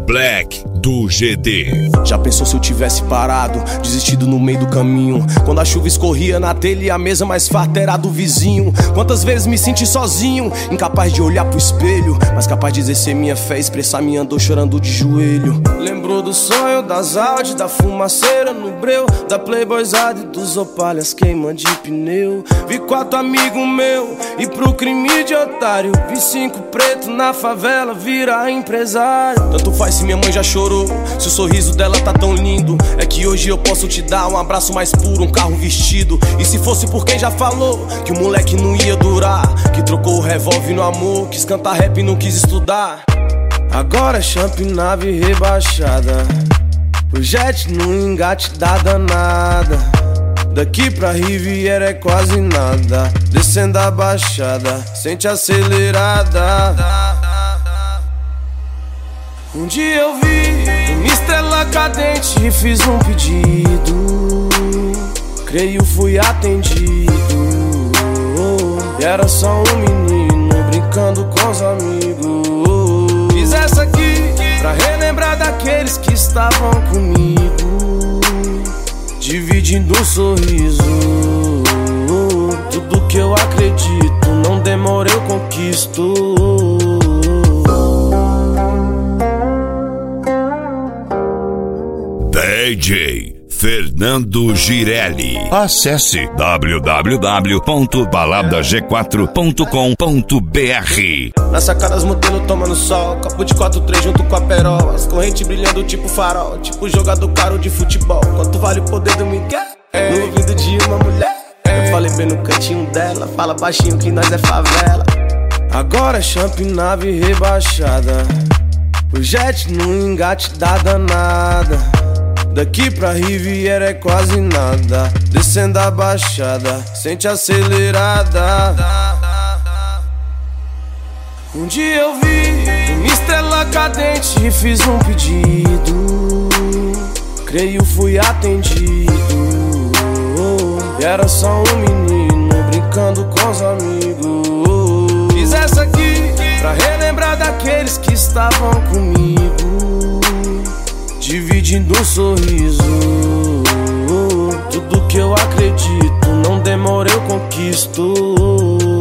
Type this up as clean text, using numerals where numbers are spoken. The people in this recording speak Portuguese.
Black do GD. Já pensou se eu tivesse parado, desistido no meio do caminho? Quando a chuva escorria na telha e a mesa mais farta era do vizinho. Quantas vezes me senti sozinho, incapaz de olhar pro espelho, mas capaz de exercer minha fé, expressar minha dor chorando de joelho. Lembrou do sonho, das Audi, da fumaceira no breu, da Playboyzada e dos Opalhas queima de pneu. Vi 4 amigos meu e pro crime de otário, vi 5 preto na favela virar empresário. Tanto faz se minha mãe já chorou, se o sorriso dela tá tão lindo. É que hoje eu posso te dar um abraço mais puro, um carro vestido. E se fosse por quem já falou que o moleque não ia durar, que trocou o revólver no amor, quis cantar rap e não quis estudar. Agora é champ, nave rebaixada, o jet no engate da danada. Daqui pra Riviera é quase nada, descendo a baixada, sente acelerada. Um dia eu vi uma estrela cadente e fiz um pedido, creio fui atendido. E era só um menino brincando com os amigos. Fiz essa aqui pra relembrar daqueles que estavam comigo, dividindo um sorriso. Tudo que eu acredito, não demora eu conquisto. DJ Fernando Girelli. Acesse www.baladag4.com.br. Nas sacadas modelo tomando sol, copo de 4-3 junto com a perola, as correntes brilhando tipo farol, tipo jogador caro de futebol. Quanto vale o poder do Miguel? No ouvido de uma mulher. Eu falei bem no cantinho dela, fala baixinho que nós é favela. Agora é champ, nave rebaixada, o jet no engate da danada. Daqui pra Riviera é quase nada, descendo a baixada, sente acelerada. Um dia eu vi uma estrela cadente e fiz um pedido, creio fui atendido. E era só um menino brincando com os amigos. Fiz essa aqui pra relembrar daqueles que estavam comigo, dividindo um sorriso. Tudo que eu acredito, não demora eu conquisto.